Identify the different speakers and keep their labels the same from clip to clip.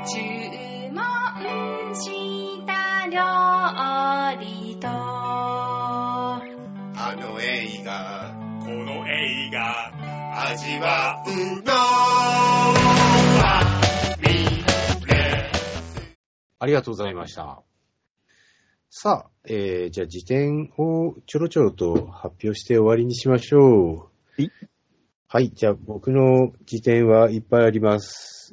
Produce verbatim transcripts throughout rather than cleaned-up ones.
Speaker 1: 注文した料理と
Speaker 2: あの映画この映画味わうのはミレ
Speaker 3: ありがとうございました。さあ、えー、じゃあ辞典をちょろちょろと発表して終わりにしましょう。
Speaker 4: はい。
Speaker 3: はい、じゃあ僕の辞典はいっぱいあります。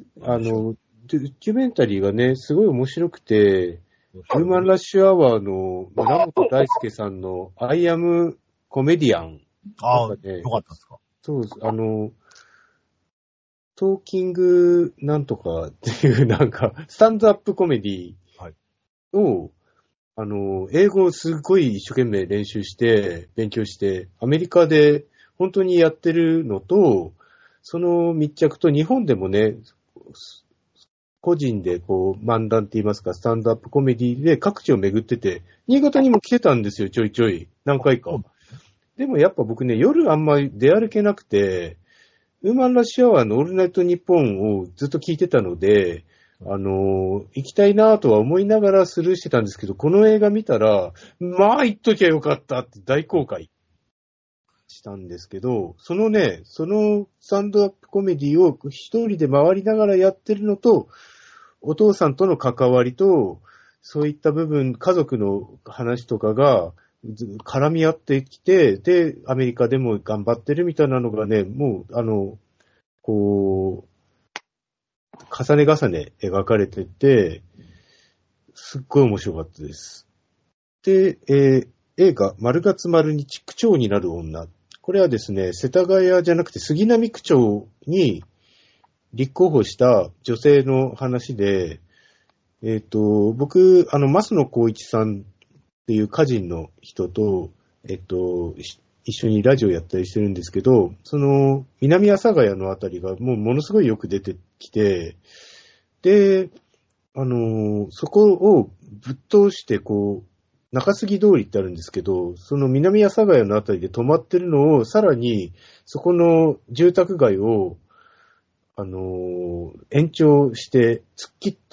Speaker 3: あの、ドキュメンタリーがね、すごい面白くて、ヒューマンラッシュアワーの村本大輔さんのアイアムコメディアン。
Speaker 4: ああ、
Speaker 3: ね、
Speaker 4: よかったですか。
Speaker 3: そうです。あの、トーキングなんとかっていうなんか、スタンドアップコメディを、はい、あの、英語をすっごい一生懸命練習して、勉強して、アメリカで本当にやってるのと、その密着と日本でもね、個人でこう、漫談って言いますか、スタンドアップコメディで各地を巡ってて、新潟にも来てたんですよ、ちょいちょい。何回か。でもやっぱ僕ね、夜あんまり出歩けなくて、ウーマンラッシュアワーのオールナイトニッポンをずっと聞いてたので、あの、行きたいなとは思いながらスルーしてたんですけど、この映画見たら、まあ行っときゃよかったって大公開したんですけど、そのね、そのスタンドアップコメディを一人で回りながらやってるのと、お父さんとの関わりと、そういった部分、家族の話とかが絡み合ってきて、で、アメリカでも頑張ってるみたいなのがね、もう、あの、こう、重ね重ね描かれてて、すっごい面白かったです。で、えー、映画、丸月丸日区長になる女。これはですね、世田谷じゃなくて杉並区長に立候補した女性の話で、えっと、僕、あの、増野光一さんっていう歌人の人と、えっと、一緒にラジオやったりしてるんですけど、その、南阿佐ヶ谷のあたりがもうものすごいよく出てきて、で、あの、そこをぶっ通して、こう、中杉通りってあるんですけど、その南阿佐ヶ谷のあたりで止まってるのを、さらに、そこの住宅街を、あの、延長して、突っ切って、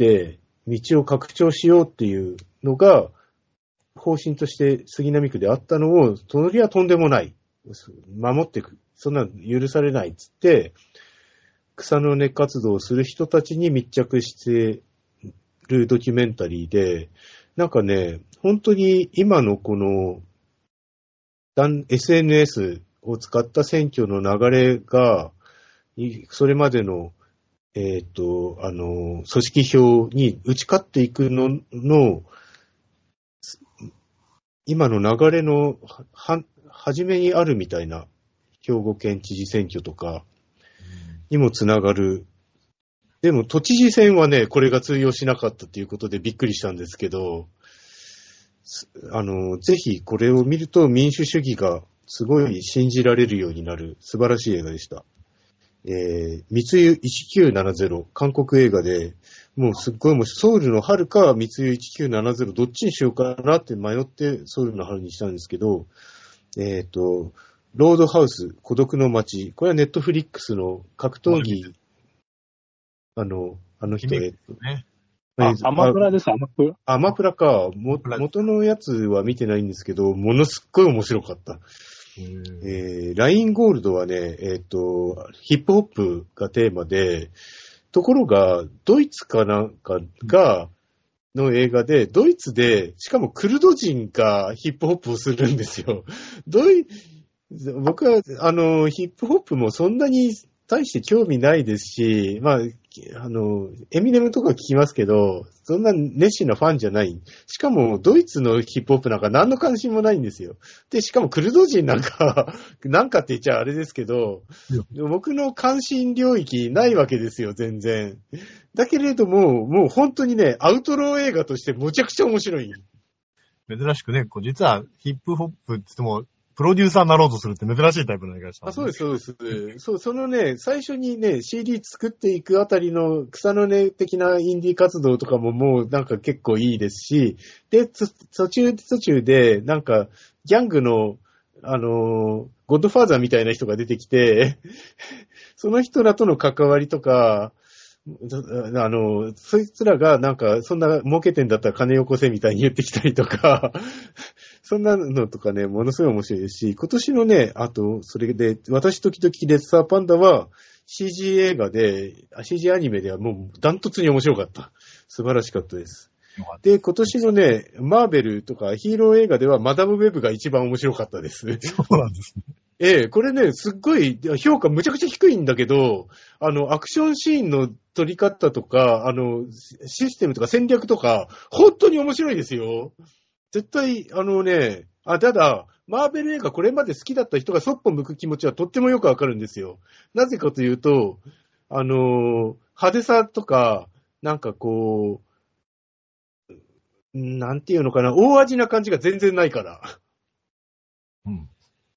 Speaker 3: 道を拡張しようっていうのが、方針として杉並区であったのを、それはとんでもない。守っていく。そんなの許されないっつって、草の根活動をする人たちに密着してるドキュメンタリーで、なんかね、本当に今のこの エスエヌエス を使った選挙の流れが、それまでの、えっと、あの、組織票に打ち勝っていくのの、今の流れのは、初めにあるみたいな兵庫県知事選挙とかにもつながる。でも都知事選はね、これが通用しなかったということでびっくりしたんですけど、あの、ぜひこれを見ると民主主義がすごい信じられるようになる素晴らしい映画でした。えー、密輸いちきゅうななゼロ、韓国映画で、もうすっごい面白い。ソウルの春か密輸いちきゅうななゼロ、どっちにしようかなって迷ってソウルの春にしたんですけど、えっと、ロードハウス、孤独の街。これはネットフリックスの格闘技、あの、あの人、えっと、
Speaker 4: ね、あ、アマプラです、アマプラ。
Speaker 3: アマプラか。も、元のやつは見てないんですけど、ものすっごい面白かった。えー、ラインゴールドはね、えっと、ヒップホップがテーマで、ところが、ドイツかなんかが、の映画で、ドイツで、しかもクルド人がヒップホップをするんですよ。ドイ、僕は、あの、ヒップホップもそんなに大して興味ないですし、まあ、あの、エミネムとか聞きますけど、そんな熱心なファンじゃない。しかも、ドイツのヒップホップなんか何の関心もないんですよ。で、しかもクルド人なんか、なんかって言っちゃあれですけど、僕の関心領域ないわけですよ、全然。だけれども、もう本当にね、アウトロー映画としてむちゃくちゃ面白い。
Speaker 4: 珍しくね、こう実はヒップホップって言っても、プロデューサーになろうとするって珍しいタイプの映画でした、ね。
Speaker 3: あ、そうです、そうです。そう、そのね、最初にね、シーディー 作っていくあたりの草の根的なインディー活動とかももうなんか結構いいですし、で、途中途中でなんかギャングの、あの、ゴッドファーザーみたいな人が出てきて、その人らとの関わりとか、 あの、そいつらがなんか、そんな儲けてんだったら金よこせみたいに言ってきたりとか、そんなのとかね、ものすごい面白いですし、今年のね、あと、それで、私時々レッサーパンダは シージー 映画で、シージー アニメではもうダントツに面白かった。素晴らしかったです。で、今年のね、マーベルとかヒーロー映画ではマダムウェブが一番面白かったです。
Speaker 4: そうなんですね。
Speaker 3: ええ、これね、すっごい評価むちゃくちゃ低いんだけど、あの、アクションシーンの撮り方とか、あの、システムとか戦略とか、本当に面白いですよ。絶対、あのね、あ、ただ、マーベル映画これまで好きだった人がそっぽ向く気持ちはとってもよくわかるんですよ。なぜかというと、あの、派手さとか、なんかこう、なんていうのかな、大味な感じが全然ないから。
Speaker 4: うん。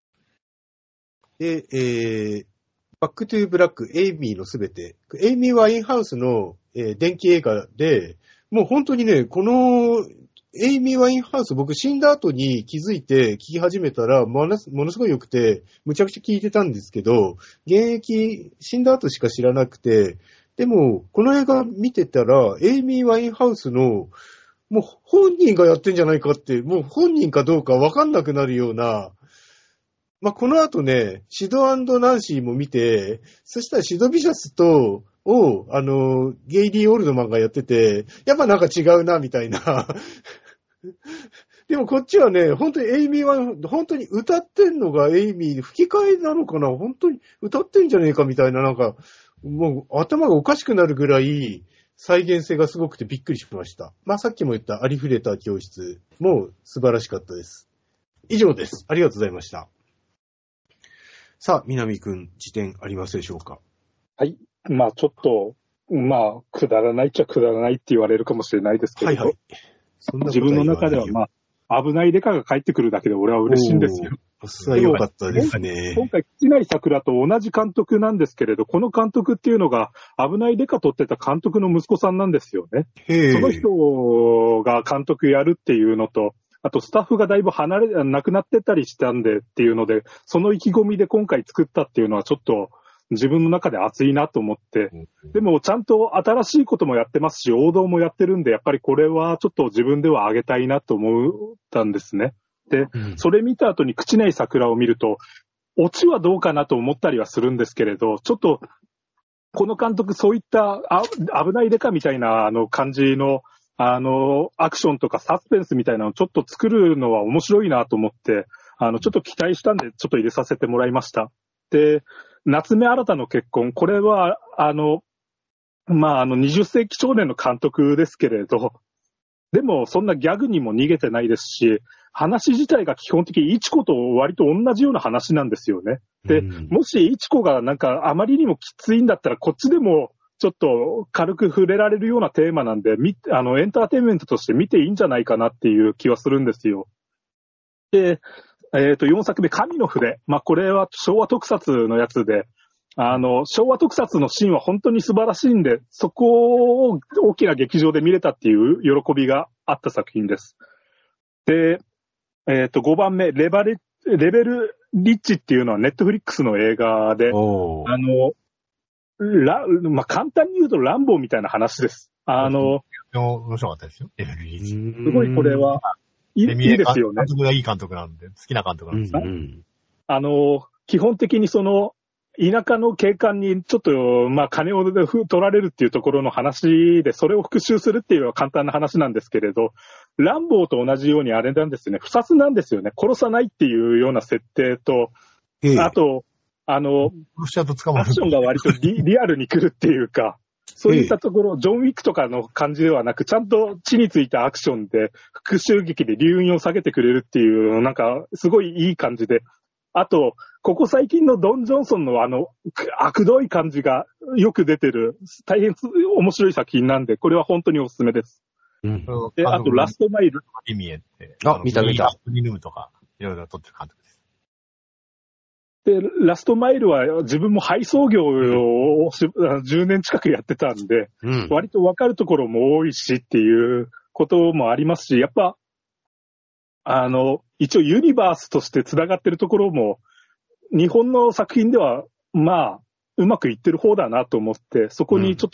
Speaker 3: で、えー、バックトゥーブラック、エイミーのすべて。エイミー・ワインハウスの、えー、電気映画で、もう本当にね、この、エイミー・ワインハウス、僕死んだ後に気づいて聞き始めたら、ものすごい良くて、むちゃくちゃ聞いてたんですけど、現役、死んだ後しか知らなくて、でも、この映画見てたら、エイミー・ワインハウスの、もう本人がやってんじゃないかって、もう本人かどうかわかんなくなるような、まあ、この後ね、シド&ナンシーも見て、そしたらシド・ビシャスと、を、あの、ゲイリー・オールドマンがやってて、やっぱなんか違うな、みたいな。でもこっちはね、本当にエイミーは、本当に歌ってんのがエイミー、吹き替えなのかな、本当に歌ってんじゃねえかみたいな、なんか、もう頭がおかしくなるぐらい、再現性がすごくてびっくりしました。まあ、さっきも言ったありふれた教室も素晴らしかったです。以上です。ありがとうございました。さあ、南くん、辞典ありますでしょうか？
Speaker 5: はい。まあ、ちょっと、まあ、くだらないっちゃくだらないって言われるかもしれないですけど、はいはい、そんな自分の中では、まあ、危ないデカが帰ってくるだけで俺は嬉しいんですよ。
Speaker 3: それは良かったですね。
Speaker 5: 今回、木内桜と同じ監督なんですけれど、この監督っていうのが、危ないデカ撮ってた監督の息子さんなんですよね。その人が監督やるっていうのと、あとスタッフがだいぶ離れ、なくなってたりしたんでっていうので、その意気込みで今回作ったっていうのはちょっと自分の中で熱いなと思って、でもちゃんと新しいこともやってますし、王道もやってるんで、やっぱりこれはちょっと自分では上げたいなと思ったんですね。で、それ見た後に口ない桜を見ると、オチはどうかなと思ったりはするんですけれど、ちょっと、この監督そういったあ危ないデカみたいなあの感じのあの、アクションとかサスペンスみたいなのをちょっと作るのは面白いなと思って、あの、ちょっと期待したんで、ちょっと入れさせてもらいました。で、夏目新の結婚、これは、あの、まあ、あの、にじゅっ世紀少年の監督ですけれど、でも、そんなギャグにも逃げてないですし、話自体が基本的にイチコと割と同じような話なんですよね。で、うん、もしイチコがなんかあまりにもきついんだったら、こっちでも、ちょっと軽く触れられるようなテーマなんで、みあのエンターテインメントとして見ていいんじゃないかなっていう気はするんですよ。で、えっと、よんさくめ、神の筆。まあ、これは昭和特撮のやつで、あの、昭和特撮のシーンは本当に素晴らしいんで、そこを大きな劇場で見れたっていう喜びがあった作品です。で、えっと、ごばんめ、レバレ、レベルリッチっていうのはネットフリックスの映画で、あの、ラまあ、簡単に言うとランボーみたいな話です。あの、
Speaker 4: 面白かったですよ。
Speaker 5: すごいこれは、いいですよね。
Speaker 4: 監督がいい監督なんで、好きな監督なんです、うんうん、
Speaker 5: あの、基本的にその、田舎の警官にちょっと、まあ、金を取られるっていうところの話で、それを復讐するっていうのは簡単な話なんですけれど、ランボーと同じようにあれなんですね、不殺なんですよね。殺さないっていうような設定と、あと、あの、アクションが割と リ, リアルに来るっていうか、そういったところ、ジョン・ウィックとかの感じではなく、ちゃんと地についたアクションで、復讐劇で留飲を下げてくれるっていう、なんか、すごいいい感じで、あと、ここ最近のドン・ジョンソンのあの、悪どい感じがよく出てる、大変面白い作品なんで、これは本当におすすめです。うん、で、あと、ラストマイル。
Speaker 4: リミエって。
Speaker 3: あ、見た見た。
Speaker 4: リヌムとか、いろいろ撮ってる監督です。
Speaker 5: で、ラストマイルは自分も配送業をじゅうねん近くやってたんで、うん、割と分かるところも多いしっていうこともありますし、やっぱ、あの、一応ユニバースとして繋がってるところも、日本の作品では、まあ、うまくいってる方だなと思って、そこにちょっと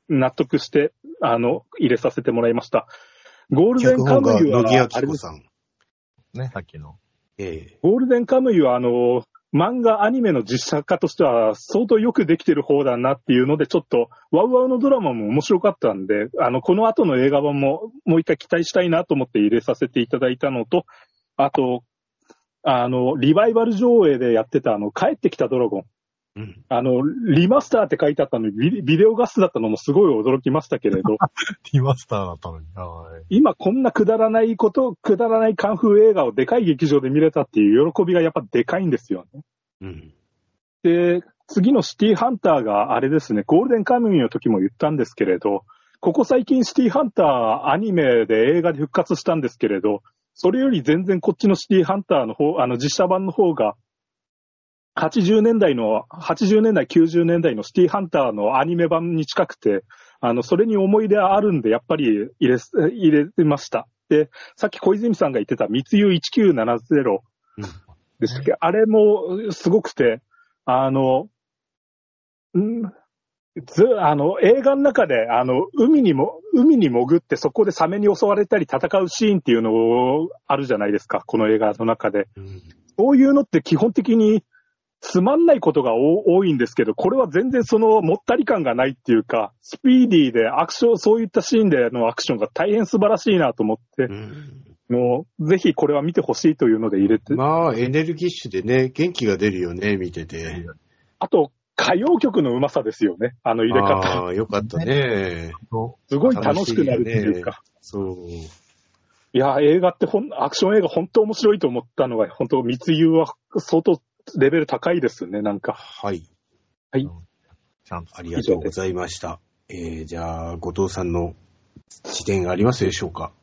Speaker 5: 納得して、あの、入れさせてもらいました。ゴールデンカムイは、
Speaker 3: 野木明子さん。
Speaker 4: ね、さっきの。
Speaker 5: ええ。ゴールデンカムイは、あの、漫画、アニメの実写化としては相当よくできてる方だなっていうので、ちょっと、ワウワウのドラマも面白かったんで、あの、この後の映画版ももう一回期待したいなと思って入れさせていただいたのと、あと、あの、リバイバル上映でやってたあの、帰ってきたドラゴン。うん、あの、リマスターって書いてあったのにビ、ビデオガスだったのもすごい驚きましたけれど。
Speaker 4: リマスターだったのに。
Speaker 5: 今こんなくだらないこと、くだらないカンフー映画をでかい劇場で見れたっていう喜びがやっぱでかいんですよね。うん、で、次のシティハンターがあれですね、ゴールデンカムイの時も言ったんですけれど、ここ最近シティハンターアニメで映画で復活したんですけれど、それより全然こっちのシティハンターの方、あの実写版の方が、はちじゅうねんだいの、はちじゅうねんだい、きゅうじゅうねんだいのシティハンターのアニメ版に近くて、あの、それに思い出あるんで、やっぱり入れ、入れてました。で、さっき小泉さんが言ってた密輸いちきゅうななゼロでしたっけ、うん、あれもすごくて、あの、んず、あの、映画の中で、あの、海にも、海に潜ってそこでサメに襲われたり戦うシーンっていうのをあるじゃないですか、この映画の中で。うん、そういうのって基本的に、つまんないことが多いんですけど、これは全然そのもったり感がないっていうか、スピーディーでアクション、そういったシーンでのアクションが大変素晴らしいなと思って、うん、もうぜひこれは見てほしいというので入れて。
Speaker 3: まあ、エネルギッシュでね、元気が出るよね、見てて。
Speaker 5: あと、歌謡曲のうまさですよね、あの入れ方。
Speaker 3: ああ、よかったね。
Speaker 5: すごい楽しくなるっていうか。ね、そう。いや、映画ってほん、アクション映画本当面白いと思ったのが、本当密輸は相当、レベル高いですね、なんか。
Speaker 3: はい。
Speaker 5: はい。
Speaker 3: ありがとうございました。えー、じゃあ、後藤さんの視点がありますでしょうか。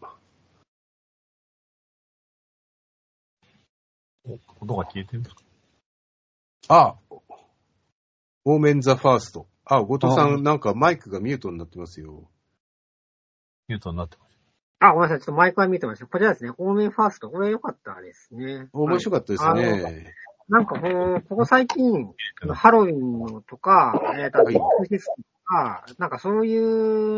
Speaker 4: 音が消えてるんですか？
Speaker 3: あ、オーメンザファースト。あ、後藤さん、なんかマイクがミュートになってますよ。
Speaker 4: ミュートになってます。
Speaker 6: あ、ごめんなさい。ちょっとマイクは見てました。こちらですね。オーメンファースト。これ良かったですね。
Speaker 3: 面白かったですね。はい、
Speaker 6: なんかこう、ここ最近、ハロウィンのとか、えっと、クリスとか、なんかそういう、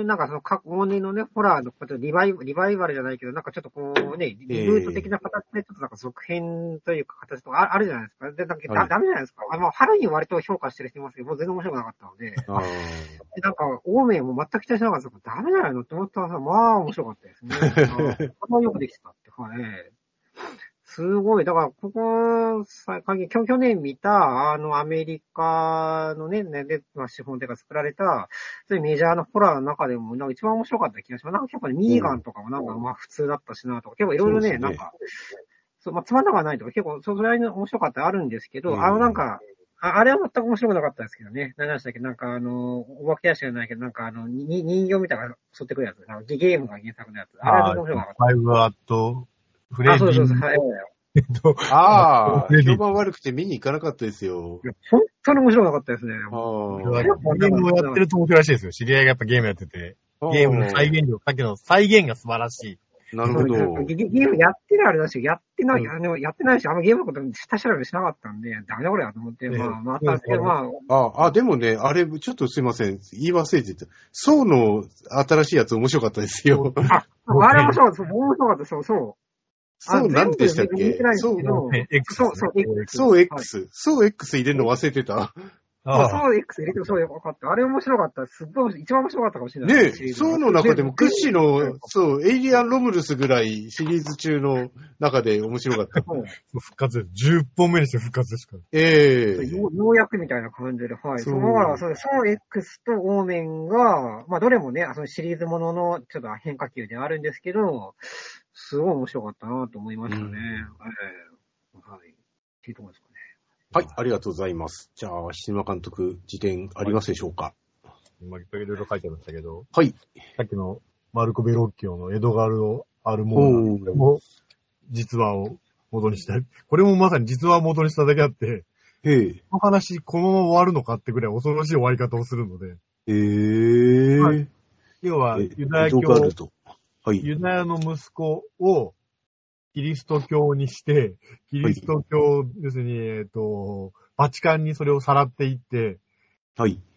Speaker 6: なんかその過去のね、ホラーのことリバイ、リバイバルじゃないけど、なんかちょっとこうね、リブート的な形で、ちょっとなんか続編というか形とかあるじゃないですか。で、なんかだ、ダメじゃないですか。あの、ハロウィン割と評価してる人いますけど、もう全然面白くなかったので。あでなんか、オーメンも全く期待しなかったからダメじゃないのって思ったらさ、まあ面白かったですね。あんまよくできてたっていうかね。すごい。だから、ここ、去去年見た、あの、アメリカのね、ねで、まあ、資本で作られた、そういうメジャーなホラーの中でも、なんか一番面白かった気がします。なんか結構ね、ミーガンとかもなんか、まあ普通だったしなとか、結構いろいろね、なんか、そう、まあ、つまんなくはないとか、結構、それなりの面白かったあるんですけど、うん、あのなんか、あ, あれは全く面白くなかったですけどね。何でしたっけなんかあの、お化け屋敷じゃないけど、なんかあの、に人形みたいなのが襲ってくるやつ。なんかゲームが原作のやつ。あれは面白くなかった。
Speaker 4: ファイブアットフレンジ。
Speaker 6: あ、そうそうそう。はい。
Speaker 3: ああ、評判悪くて見に行かなかったですよ。
Speaker 6: 本当に面白くなかったですね。
Speaker 4: ああ。ゲームをやってると面白いらしいですよ。知り合いがやっぱゲームやってて。ゲームの再現力、さっきの再現が素晴らしい。
Speaker 3: なるほど。
Speaker 6: ゲームやってるあれだし、やってない、あの、やってないし、あんまゲームのこと下調べしなかったんで、ダメだこれやと思って、まあ、また、ま
Speaker 3: あ。あ、あ、でもね、あれ、ちょっとすいません。言い忘れてた。ソウの新しいやつ面白かったですよ。
Speaker 6: あ、あれ面白かった。面白かった。そう、そう。
Speaker 3: そう、なんでしたっけそう、
Speaker 6: X。そう、そう、
Speaker 3: X。そう、X。そう、X 入れるの忘れてた。
Speaker 6: そう、そう、X 入れてもそうよかった。あれ面白かった。すっごい、一番面白かったかもしれない。
Speaker 3: ねえ、そうの中でも屈指の、そう、エイリアン・ロムルスぐらいシリーズ中の中で面白かった。
Speaker 4: 復活です。じゅっぽんめにして復活ですから。
Speaker 3: ええ
Speaker 6: ーよ。ようやくみたいな感じで、はい。そう。だから、そう、そう X とオーメンが、まあ、どれもね、そのシリーズもののちょっと変化球であるんですけど、すごい面白かったなと思いましたね。うん、えー、はい。っていうところですかね。
Speaker 3: はい、ありがとうございます。じゃあ、菱沼監督、辞典ありますでしょうか？
Speaker 4: 今、いろいろ書いてましたけど、
Speaker 3: はい。
Speaker 4: さっきのマルコ・ベロッキオのエドガルド・アルモーナも実話を元にした。これもまさに実話を元にしただけあって、
Speaker 3: へえ。
Speaker 4: この話、このまま終わるのかってくらい恐ろしい終わり方をするので。
Speaker 3: へえ、はい。
Speaker 4: 要は、ユダヤ教、はい、ユダヤの息子を、キリスト教にして、キリスト教、はい、要するに、えっと、バチカンにそれをさらっていって、
Speaker 3: はい。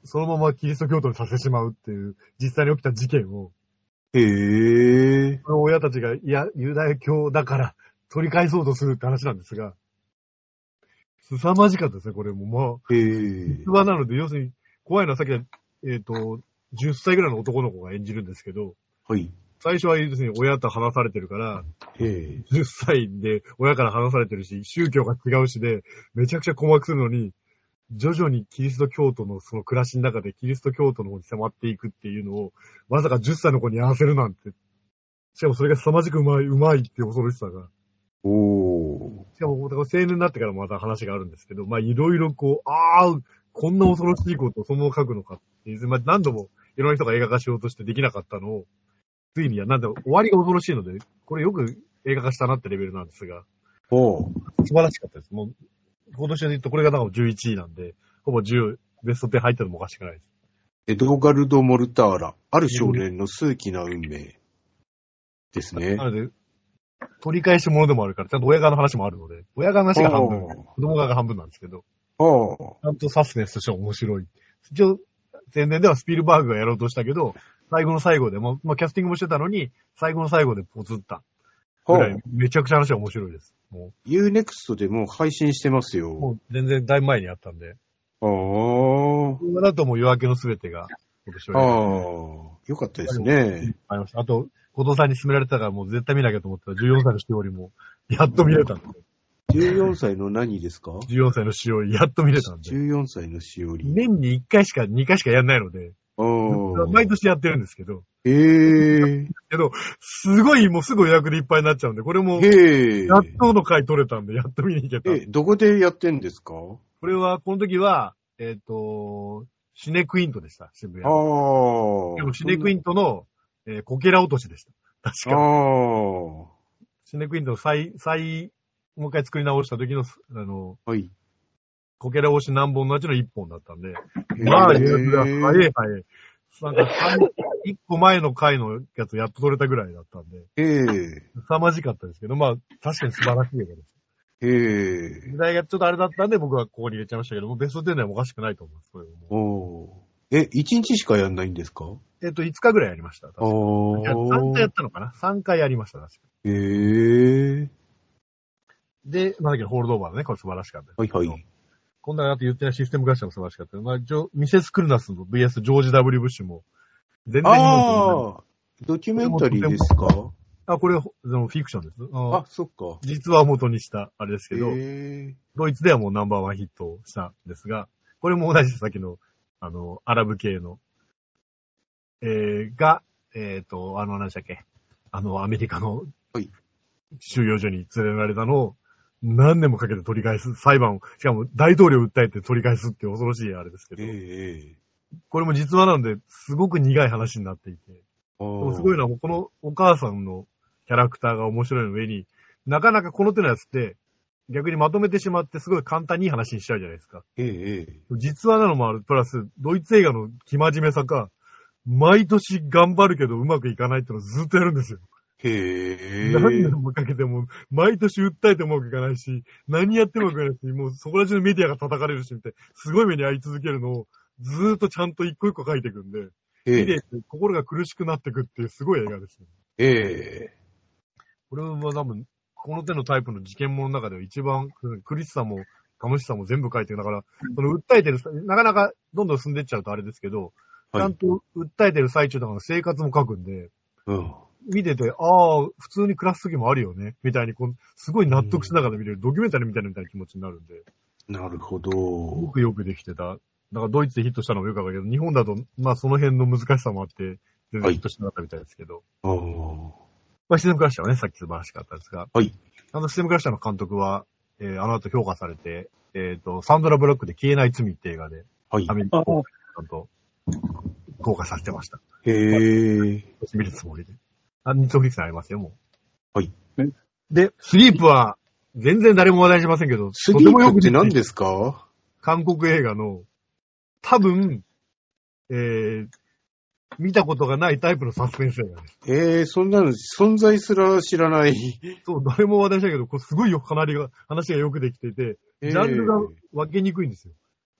Speaker 4: そのままキリスト教徒にさせてしまうっていう、実際に起きた事件を、
Speaker 3: へぇー。
Speaker 4: その親たちが、いや、ユダヤ教だから取り返そうとするって話なんですが、凄まじかったですね、これも。まあ、
Speaker 3: へぇー。
Speaker 4: 実話なので、要するに、怖いのはさっきの、えっと、じゅっさいぐらいの男の子が演じるんですけど、
Speaker 3: はい。
Speaker 4: 最初は要するに親と話されてるから、
Speaker 3: へぇー。
Speaker 4: じゅっさいで親から話されてるし、宗教が違うしで、めちゃくちゃ困惑するのに、徐々にキリスト教徒のその暮らしの中でキリスト教徒の方に迫っていくっていうのを、まさかじゅっさいの子に合わせるなんて。しかもそれが凄まじくうまい、うまいっていう恐ろしさが。
Speaker 3: おー。
Speaker 4: しかも、だから青年になってからまた話があるんですけど、まあいろいろこう、ああ、こんな恐ろしいことをそのまま書くのかっていう、まあ何度もいろんな人が映画化しようとしてできなかったのを、ついには、なんだろう、終わりが恐ろしいので、これよく映画化したなってレベルなんですが、
Speaker 3: おー。
Speaker 4: 素晴らしかったです。もう、今年で言うとこれがなんかじゅういちいなんで、ほぼじゅう、ベストじゅう入ってもおかしくないです。
Speaker 3: エドガルド・モルターラ、ある少年の数奇な運命ですね。
Speaker 4: なので、取り返しものでもあるから、ちゃんと親側の話もあるので、親側の話が半分、子供側が半分なんですけど、
Speaker 3: ああ。
Speaker 4: ちゃんとサスペンスとしては面白い。一応、前年ではスピルバーグがやろうとしたけど、最後の最後で、まあ、まあ、キャスティングもしてたのに、最後の最後でポツったぐらい、めちゃくちゃ話は面白いです。もう
Speaker 3: ユーネクスト でもう配信してますよ。
Speaker 4: もう全然だいぶ前にやったんで。
Speaker 3: ああ。
Speaker 4: 今だともう夜明けのすべてが今年は。
Speaker 3: ああ。よかったですね。
Speaker 4: ありました。あと、後藤さんに勧められたからもう絶対見なきゃと思ったら、じゅうよんさいのしおりも、やっと見れたんで。
Speaker 3: じゅうよんさいの何ですか ?
Speaker 4: じゅうよんさいのしおり、やっと見れたんで。
Speaker 3: じゅうよんさいのしおり。
Speaker 4: 年にいっかいしか、にかいしかやんないので、毎年やってるんですけど。
Speaker 3: へー。
Speaker 4: けど、すごい、もうすぐ予約でいっぱいになっちゃうんで、これも、
Speaker 3: へー。
Speaker 4: やっとの回取れたんで、やっと見に行けた。
Speaker 3: え、どこでやってんですか？
Speaker 4: これは、この時は、えっと、シネクイントでした、渋谷。
Speaker 3: ああ。
Speaker 4: でもシネクイントの、えー、こけら落としでした。確か。
Speaker 3: ああ。
Speaker 4: シネクイントの再、再、もう一回作り直した時の、あの、
Speaker 3: はい。
Speaker 4: こけら押し何本のうちのいっぽんだったんで、まあ、予約が早い早い。なんか、いっこまえの回のやつやっと取れたぐらいだったんで、
Speaker 3: ええ。
Speaker 4: 凄まじかったですけど、まあ、確かに素晴らしい映画です。
Speaker 3: ええ。
Speaker 4: 時代がちょっとあれだったんで、僕はここに入れちゃいましたけども、ベストじゅうでもおかしくないと思います。それも
Speaker 3: おー。え、いちにちしかやんないんですか？
Speaker 4: えっと、いつかぐらいやりました。確か
Speaker 3: ああ。
Speaker 4: いやさんかいやったのかな ?さん 回やりました、確か
Speaker 3: へえ。
Speaker 4: で、なんだっけ、ホールドオーバーのね、これ素晴らしかったです。
Speaker 3: はいはい。
Speaker 4: 今度はあと言ってないシステムクラッシャーも素晴らしかった。まあ、ジョミセス・クルナスの ブイエス ジョージ・ダブリュー・ブッシュも、全然
Speaker 3: ああ、ドキュメンタリーですか？
Speaker 4: あ、これ、そのフィクションです。あ
Speaker 3: あ、そっか。
Speaker 4: 実話を元にした、あれですけど、
Speaker 3: へ
Speaker 4: ドイツではもうナンバーワンヒットをしたんですが、これも同じさっきの、あの、アラブ系の、えー、が、えっ、ー、と、あの、何でしたっけ、あの、アメリカの、収容所に連れられたのを、何年もかけて取り返す、裁判を、しかも大統領を訴えて取り返すっていう恐ろしいあれですけど、
Speaker 3: えー、
Speaker 4: これも実話なんで、すごく苦い話になっていて、すごいのはもうこのお母さんのキャラクターが面白いの上に、なかなかこの手のやつって、逆にまとめてしまってすごい簡単にいい話にしちゃうじゃないですか。
Speaker 3: ええ、
Speaker 4: 実話なのもある。プラス、ドイツ映画の生真面目さか、毎年頑張るけどうまくいかないってのをずっとやるんですよ。
Speaker 3: へえ。
Speaker 4: 何年もかけても、毎年訴えてもうまくいかないし、何やってもうまくいかないし、もうそこら中のメディアが叩かれるし、みたいな、すごい目に遭い続けるのを、ずーっとちゃんと一個一個書いていくんで、見て心が苦しくなっていくっていうすごい映画ですね。
Speaker 3: ええ。
Speaker 4: これは多分、この手のタイプの事件物の中では一番苦しさも楽しさも全部書いてる。だから、その訴えてる、なかなかどんどん進んでっちゃうとあれですけど、ちゃんと訴えてる最中とかの生活も書くんで、
Speaker 3: うん、
Speaker 4: 見てて、ああ、普通に暮らす時もあるよね、みたいにこう、すごい納得しながら見れる、ドキュメンタリーみたいなみたいな気持ちになるんで。
Speaker 3: なるほど。
Speaker 4: よくよくできてた。だからドイツでヒットしたのもよくわかるけど、日本だと、まあその辺の難しさもあって、全然ヒットしなかったみたいですけど。
Speaker 3: はい、あ
Speaker 4: まあ、システムクラッシャーはね、さっき素晴らしかったですが。
Speaker 3: はい。
Speaker 4: あのシステムクラッシャーの監督は、えー、あの後評価されて、えっ、ー、と、サンドラ・ブラックで消えない罪って映画で、
Speaker 3: はい。
Speaker 4: アメリカをちゃんと公開させてました。
Speaker 3: へー。
Speaker 4: 見るつもりで。あ、日曜フィクションありますよ、も
Speaker 3: う。はい。
Speaker 4: で、スリープは、全然誰も話題にしませんけど、
Speaker 3: スリープって何ですか？
Speaker 4: 韓国映画の、多分、えー、見たことがないタイプのサスペンス映画です。
Speaker 3: えー、そんなの存在すら知らない。
Speaker 4: そう、誰も話題したけど、これすごいよ、かなりが、話がよくできていて、ジャンルが分けにくいんですよ。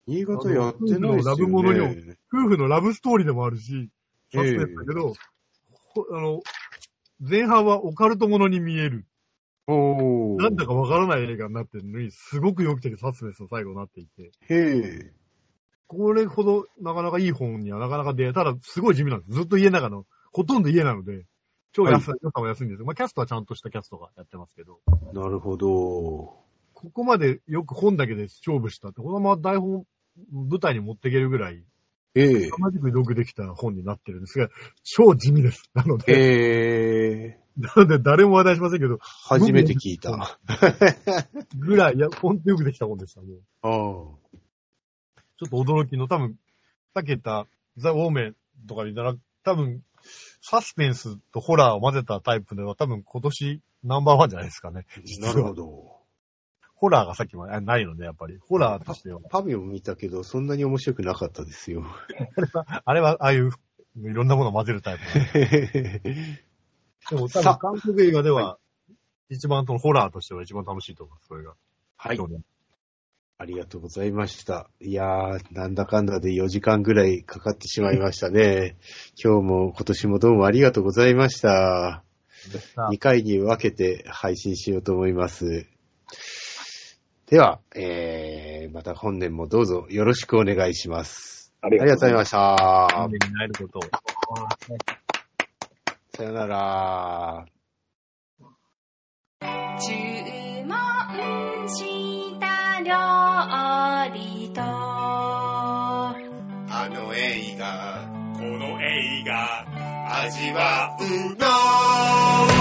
Speaker 3: 新潟やってないですよね。
Speaker 4: ラブものにも、夫婦のラブストーリーでもあるし、サスペンスだけど、あの、前半はオカルトものに見える。
Speaker 3: おー。
Speaker 4: なんだかわからない映画になってるのに、すごくよくてサスペンスの最後になっていて。
Speaker 3: へぇ。
Speaker 4: これほどなかなかいい本にはなかなか出会えただすごい地味なんです。ずっと家の中の、ほとんど家なので、超安い、予算は安いんです。まあキャストはちゃんとしたキャストがやってますけど。
Speaker 3: なるほど。
Speaker 4: ここまでよく本だけで勝負したって、このまま台本、舞台に持っていけるぐらい、
Speaker 3: ええ。
Speaker 4: 同じくよくできた本になってるんですが、超地味です。なので、
Speaker 3: ええ。
Speaker 4: なので誰も話題しませんけど、
Speaker 3: 初めて聞いた。
Speaker 4: ぐらい、いや、ほんとよくできた本でした、もう。
Speaker 3: ああ。
Speaker 4: ちょっと驚きの、多分、さっき言ったザ・ウォーメンとかで言ったら、多分、サスペンスとホラーを混ぜたタイプでは多分今年ナンバーワンじゃないですかね。
Speaker 3: なるほど。
Speaker 4: ホラーがさっきまでないので、やっぱり。ホラーとしては。
Speaker 3: パビオン見たけど、そんなに面白くなかったですよ。
Speaker 4: あれは、あれは、ああいう、いろんなものを混ぜるタイプなんで。でも多分、韓国映画では、一番とホラーとしては一番楽しいと思います、それが。
Speaker 3: はい。ありがとうございました。いやー、なんだかんだでよじかんぐらいかかってしまいましたね。今日も今年もどうもありがとうございました。にかいに分けて配信しようと思います。では、えー、また本年もどうぞよろしくお願いします。ありがとうございました。
Speaker 4: 本年になることを。
Speaker 3: さよなら。
Speaker 1: 注文した料理と
Speaker 2: あの映画この映画味わうの